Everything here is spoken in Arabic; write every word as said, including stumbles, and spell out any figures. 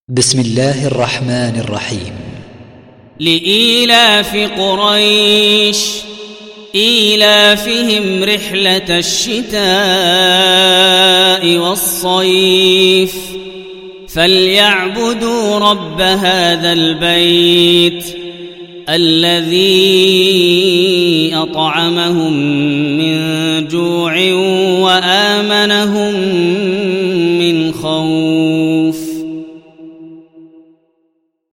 بسم الله الرحمن الرحيم. لإيلاف قريش إيلافهم رحلة الشتاء والصيف فليعبدوا رب هذا البيت الذي أطعمهم من جوع وآمنهم